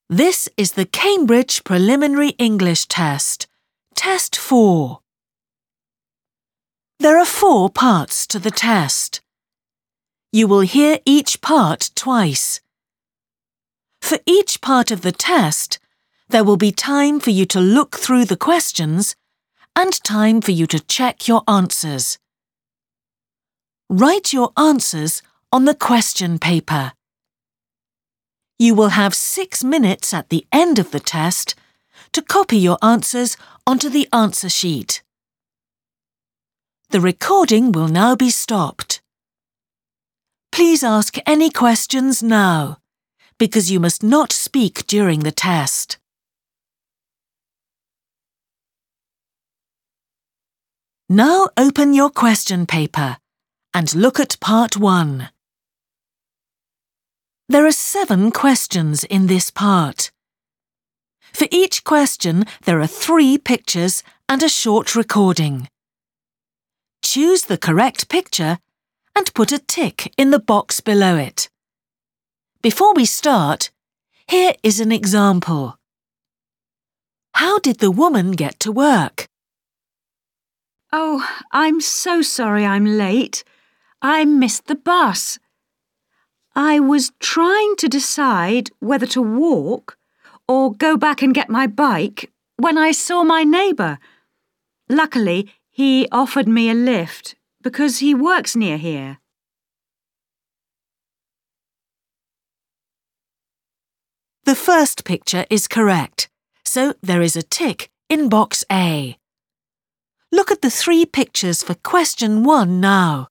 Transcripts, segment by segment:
This is the Cambridge Preliminary English Test, Test 4. There are 4 parts to the test. You will hear each part twice. For each part of the test, there will be time for you to look through the questions and time for you to check your answers. Write your answers on the question paper. You will have 6 minutes at the end of the test to copy your answers onto the answer sheet. The recording will now be stopped. Please ask any questions now, because you must not speak during the test. Now open your question paper and look at part 1. There are 7 questions in this part. For each question, there are 3 pictures and a short recording. Choose the correct picture and put a tick in the box below it. Before we start, here is an example. How did the woman get to work? Oh, I'm so sorry I'm late. I missed the bus. I was trying to decide whether to walk or go back and get my bike when I saw my neighbour. Luckily, he offered me a lift because he works near here. The first picture is correct, so there is a tick in box A. Look at the 3 pictures for question 1 now.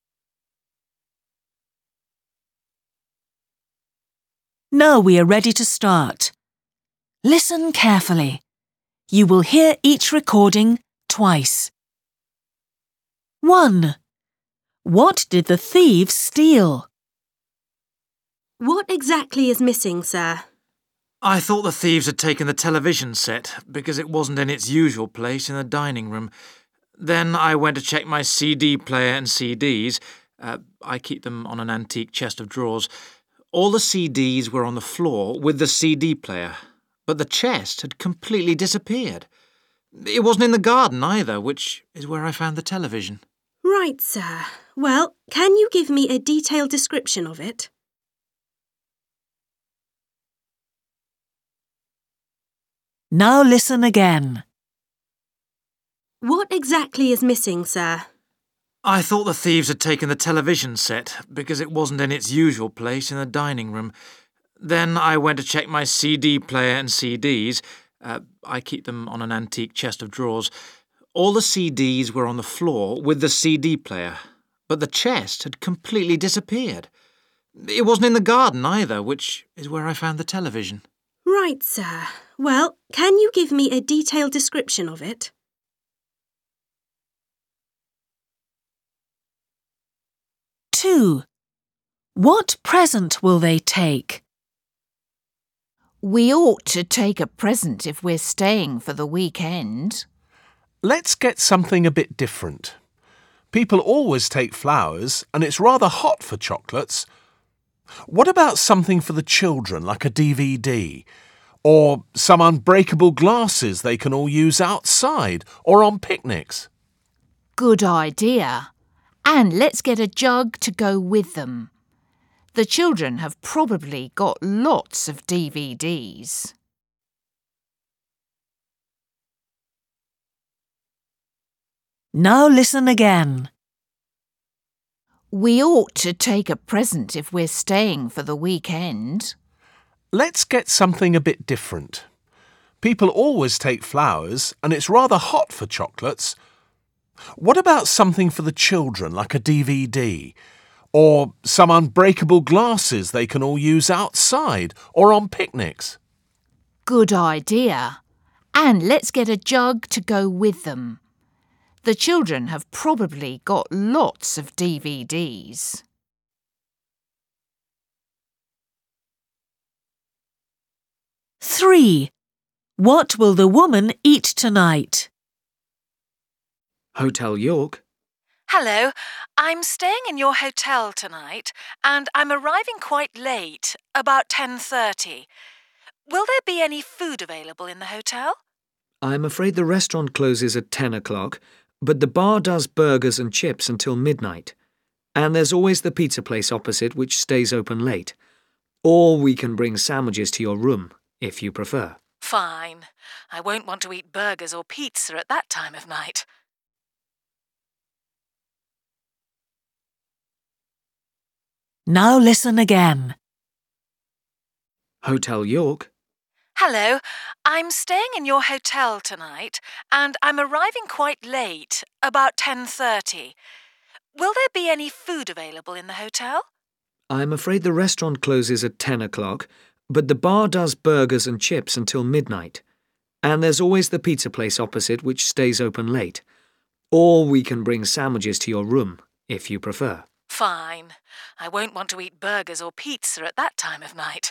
Now we are ready to start. Listen carefully. You will hear each recording twice. 1. What did the thieves steal? What exactly is missing, sir? I thought the thieves had taken the television set because it wasn't in its usual place in the dining room. Then I went to check my CD player and CDs. I keep them on an antique chest of drawers. All the CDs were on the floor with the CD player, but the chest had completely disappeared. It wasn't in the garden either, which is where I found the television. Right, sir. Well, can you give me a detailed description of it? Now listen again. What exactly is missing, sir? I thought the thieves had taken the television set because it wasn't in its usual place in the dining room. Then I went to check my CD player and CDs. I keep them on an antique chest of drawers. All the CDs were on the floor with the CD player, but the chest had completely disappeared. It wasn't in the garden either, which is where I found the television. Right, sir. Well, can you give me a detailed description of it? 2. What present will they take? We ought to take a present if we're staying for the weekend. Let's get something a bit different. People always take flowers, and it's rather hot for chocolates. What about something for the children, like a DVD? Or some unbreakable glasses they can all use outside or on picnics? Good idea. And let's get a jug to go with them. The children have probably got lots of DVDs. Now listen again. We ought to take a present if we're staying for the weekend. Let's get something a bit different. People always take flowers, and it's rather hot for chocolates. What about something for the children, like a DVD? Or some unbreakable glasses they can all use outside or on picnics? Good idea. And let's get a jug to go with them. The children have probably got lots of DVDs. 3. What will the woman eat tonight? Hotel York. Hello, I'm staying in your hotel tonight and I'm arriving quite late, about 10:30. Will there be any food available in the hotel? I'm afraid the restaurant closes at 10 o'clock, but the bar does burgers and chips until midnight. And there's always the pizza place opposite which stays open late. Or we can bring sandwiches to your room, if you prefer. Fine. I won't want to eat burgers or pizza at that time of night. Now listen again. Hotel York. Hello, I'm staying in your hotel tonight and I'm arriving quite late, about 10:30. Will there be any food available in the hotel? I'm afraid the restaurant closes at 10 o'clock, but the bar does burgers and chips until midnight. And there's always the pizza place opposite which stays open late. Or we can bring sandwiches to your room, if you prefer. Fine. I won't want to eat burgers or pizza at that time of night.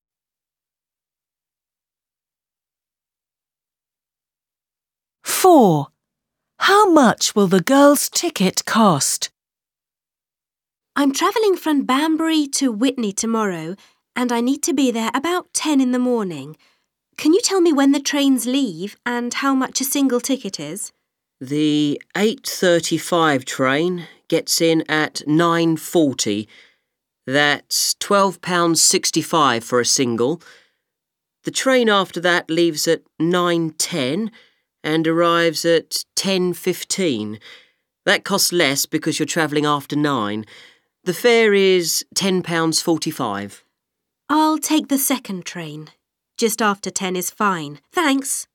Four. How much will the girls' ticket cost? I'm travelling from Banbury to Witney tomorrow and I need to be there about 10 in the morning. Can you tell me when the trains leave and how much a single ticket is? The 8:35 train gets in at 9:40. That's £12.65 for a single. The train after that leaves at 9:10 and arrives at 10:15. That costs less because you're travelling after 9. The fare is £10.45. I'll take the second train. Just after 10 is fine. Thanks.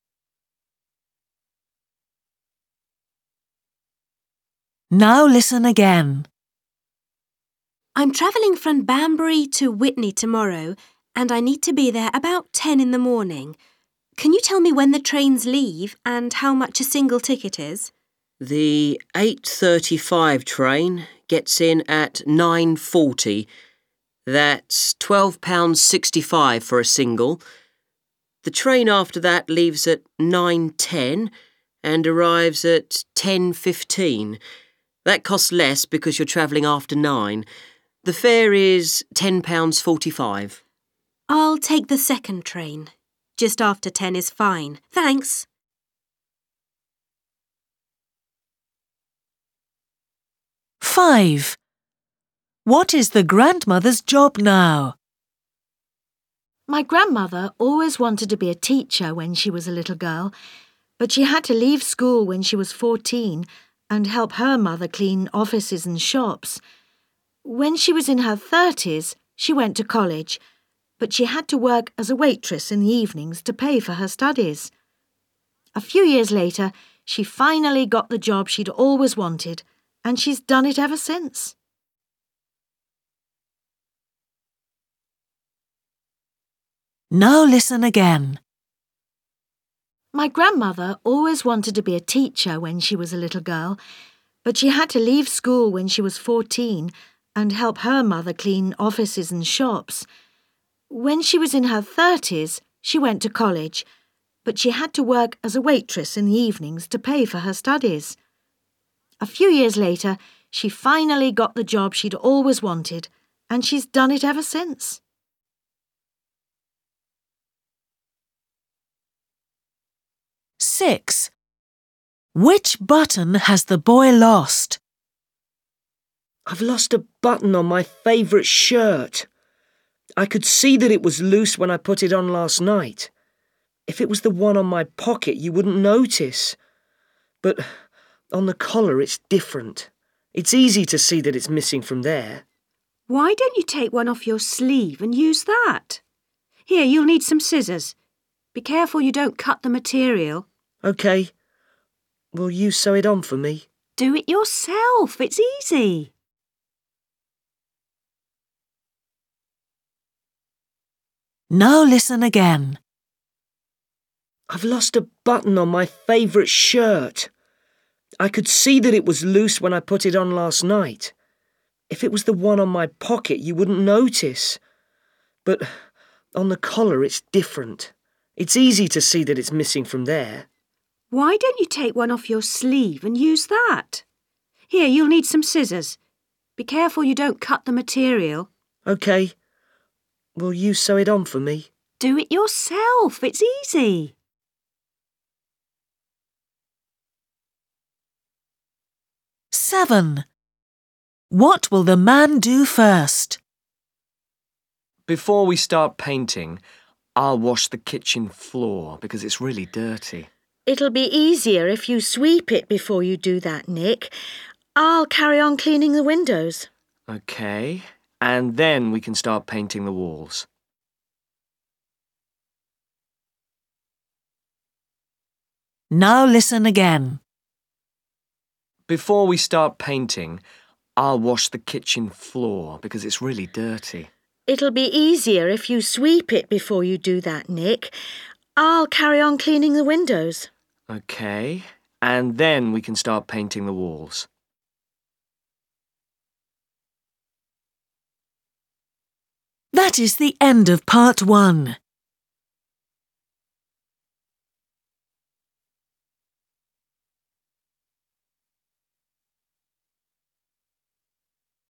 Now listen again. I'm travelling from Banbury to Witney tomorrow and I need to be there about 10 in the morning. Can you tell me when the trains leave and how much a single ticket is? The 8:35 train gets in at 9:40. That's £12.65 for a single. The train after that leaves at 9:10 and arrives at 10:15. That costs less because you're travelling after 9. The fare is £10.45. I'll take the second train. Just after 10 is fine. Thanks. Five. What is the grandmother's job now? My grandmother always wanted to be a teacher when she was a little girl, but she had to leave school when she was 14 and help her mother clean offices and shops. When she was in her 30s, she went to college, but she had to work as a waitress in the evenings to pay for her studies. A few years later, she finally got the job she'd always wanted, and she's done it ever since. Now listen again. My grandmother always wanted to be a teacher when she was a little girl, but she had to leave school when she was 14 and help her mother clean offices and shops. When she was in her 30s, she went to college, but she had to work as a waitress in the evenings to pay for her studies. A few years later, she finally got the job she'd always wanted, and she's done it ever since. Six. Which button has the boy lost? I've lost a button on my favourite shirt. I could see that it was loose when I put it on last night. If it was the one on my pocket, you wouldn't notice. But on the collar, it's different. It's easy to see that it's missing from there. Why don't you take one off your sleeve and use that? Here, you'll need some scissors. Be careful you don't cut the material. OK. Will you sew it on for me? Do it yourself. It's easy. Now listen again. I've lost a button on my favourite shirt. I could see that it was loose when I put it on last night. If it was the one on my pocket, you wouldn't notice. But on the collar, it's different. It's easy to see that it's missing from there. Why don't you take one off your sleeve and use that? Here, you'll need some scissors. Be careful you don't cut the material. OK. Will you sew it on for me? do it yourself. It's easy. Seven. What will the man do first? Before we start painting, I'll wash the kitchen floor because it's really dirty. It'll be easier if you sweep it before you do that, Nick. I'll carry on cleaning the windows. OK, and then we can start painting the walls. Now listen again. Before we start painting, I'll wash the kitchen floor because it's really dirty. It'll be easier if you sweep it before you do that, Nick. I'll carry on cleaning the windows. OK, and then we can start painting the walls. That is the end of part 1.